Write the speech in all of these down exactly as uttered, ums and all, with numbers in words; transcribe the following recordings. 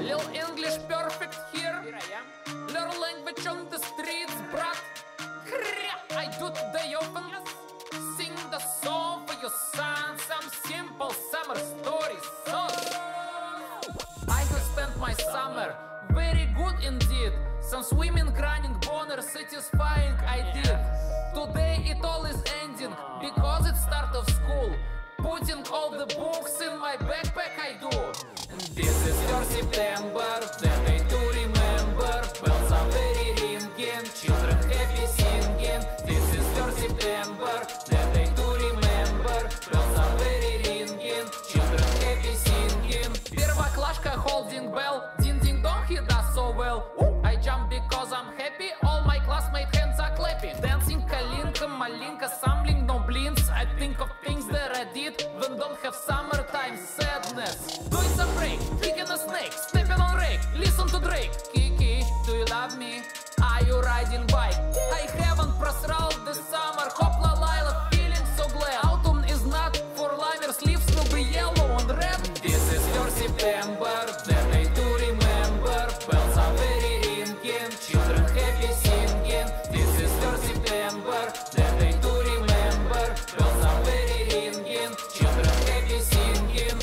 Lil English perfect here. Here I am. Learn language on the streets, brat. I do today often. Sing the song for your son. Some simple summer stories. So I have spent my summer very good indeed. Some swimming, running, boner, satisfying I did. Today it all is ending because it's start of school. Putting all the books in my backpack I do. This is your September, the day to remember. Bells are very ringing, children happy singing. This is your September, the day to remember. Bells are very ringing, children happy singing. Первоклашка holding bell, ding ding dong, he does so well. Ooh, I jump because I'm happy, all my classmates hands are clapping. Dancing Kalinka, Malinka, Samling, no blinks. I think of things that I did when don't have summertime sadness. Doing some break, kicking a snake, stepping on rake, listen to Drake. Kiki, do you love me? Are you riding bike? I haven't просрал this summer, hopla lila, feeling so glad. Autumn is not for limers, leaves will be yellow and red. This is your September, the day to remember. Bells are very ringing, children happy singing. This is your September, the day to remember. Bells are very ringing, children happy singing.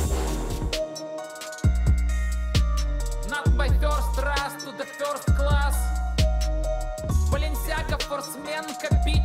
Not by first rush to the first class. Balenciaga, Forsman, Копи,